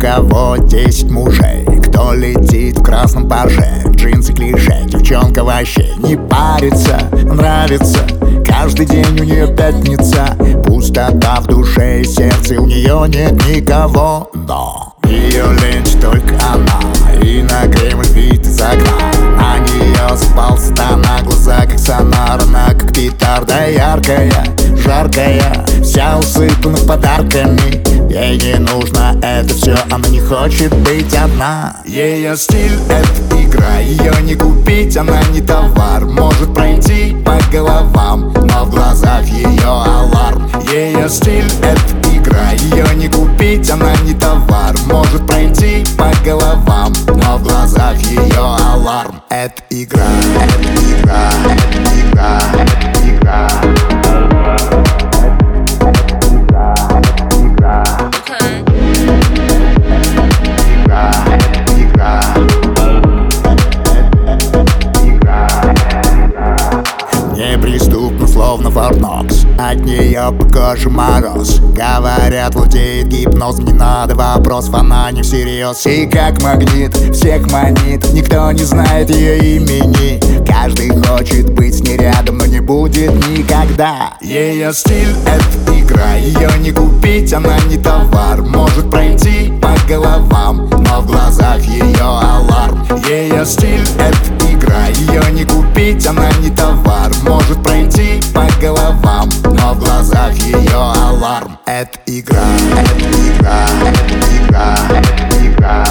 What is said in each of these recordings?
кого 10 мужей, кто летит в красном паже, джинсы клише. Девчонка вообще не парится, нравится. Каждый день у нее пятница. Пустота в душе и сердце, у нее нет никого. Но ее ленч только она, и на Кремль вид из окна. На нее спал сатана, глаза как сонар, она как петарда яркая, жаркая, вся усыпана подарками. Ей не нужно это все, она не хочет быть одна. Ее стиль — это игра, ее не купить, она не товар. Может пройти по головам, но в глазах ее аларм. Ее стиль — это игра, ее не купить, она не товар. Может пройти по головам, но в глазах ее аларм. Это игра, это игра, это игра, это игра. Неприступно, словно Форт-Нокс, от нее по коже мороз. Говорят, владеет гипноз, не надо вопросов, она не всерьез. И как магнит всех манит, никто не знает ее имени. Каждый хочет быть с ней рядом, но не будет никогда. Ее стиль — это игра, ее не купить, она не товар. Может пройти по головам, но в глазах ее аларм. Ее стиль — это игра, ее не купить, она не товар. Может пройти по головам, но в глазах ее аларм. Это игра, это игра, это игра, это игра.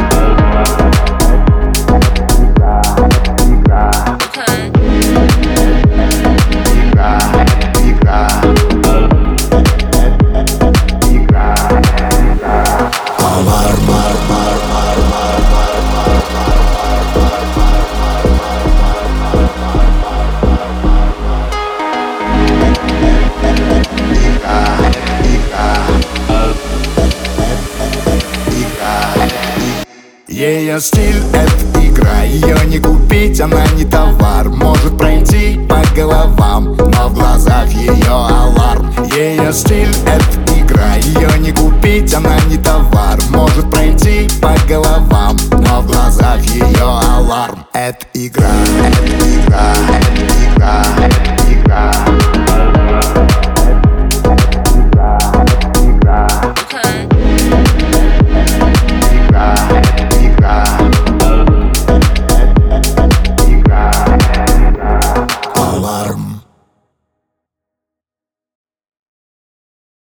Ее стиль — это игра, ее не купить, она не товар. Может пройти по головам, но в глазах ее аларм. Ее стиль — это игра, ее не купить, она не товар.